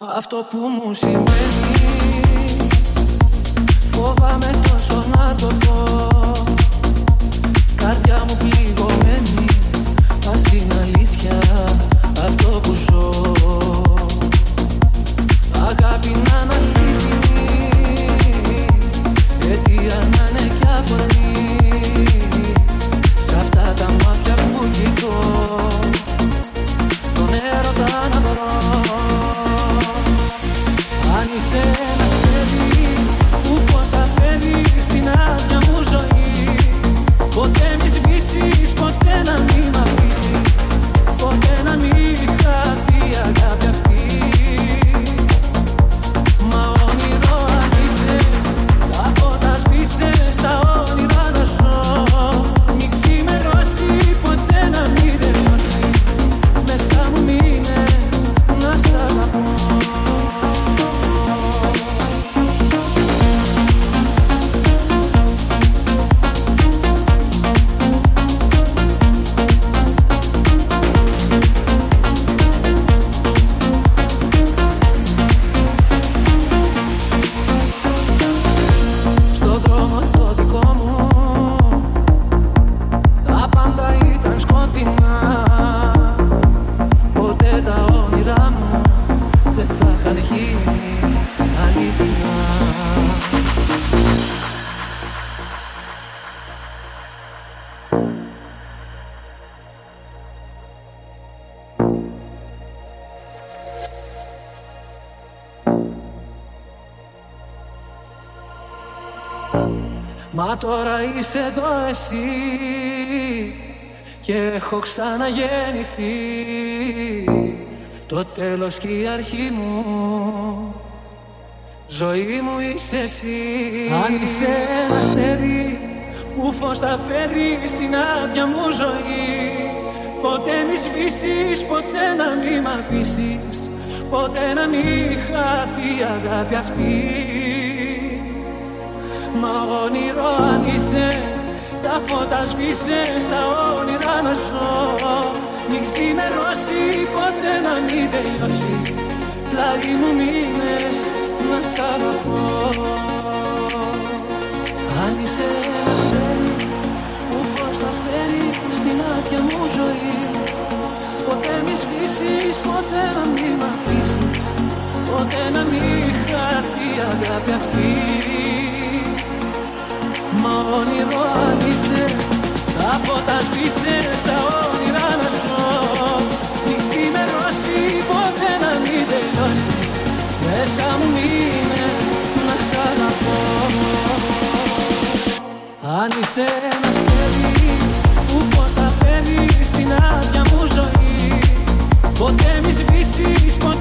Αυτό που μου συμβαίνει φοβάμαι τόσο να το πω. Καρδιά μου πληγωμένη, πας στην αλήθεια αυτό που ζω. Αγάπη να είναι αλήθινη, αιτία να είναι κι αφορμή. Σ' αυτά τα μάτια που κοιτώ, τον έρωτα να βρω. Αν είσαι ένα αστέρι που φως θα φέρει στην άδεια μου ζωή, ποτέ μη σβήσεις, ποτέ να μην μ' αφήσεις, ποτέ να μην χαθεί η αγάπη αυτή. Μα όνειρο αν είσαι, τα φώτα σβήσε, στα όνειρα να ζω. Μη ξημερώσει, ποτέ να μην τελειώσει, μέσα μου μείνε να σ' αγαπώ. Μα τώρα είσαι εδώ εσύ και έχω ξαναγεννηθεί. Το τέλος και η αρχή μου, ζωή μου είσαι εσύ. Αν είσαι ένα αστέρι που φως θα φέρει στην άδεια μου ζωή, ποτέ μη σβήσεις, ποτέ να μην μ' αφήσεις, ποτέ να μην χαθεί η αγάπη αυτή. Μα όνειρο αν είσαι, τα φώτα σβήσε, στα όνειρα να ζω. Μη ξημερώσει, ποτέ να μην τελειώσει, πλάι μου μείνε να σ' αγαπώ. Αν είσαι ένα αστέρι που φως θα φέρει στην άδεια μου ζωή, ποτέ μη σβήσεις, ποτέ να μην μ' αφήσεις, ποτέ να μην χαθεί η αγάπη αυτή. Μα όνειρο αν είσαι, τα φώτα σβήσε, στα όνειρα να ζω. Μη ξημερώσει, ποτέ να μην τελειώσει, μέσα μου μείνε να σ' αγαπώ. Αν είσαι ένα αστέρι που φως θα φέρει στην άδεια μου ζωή, ποτέ μη σβήσεις,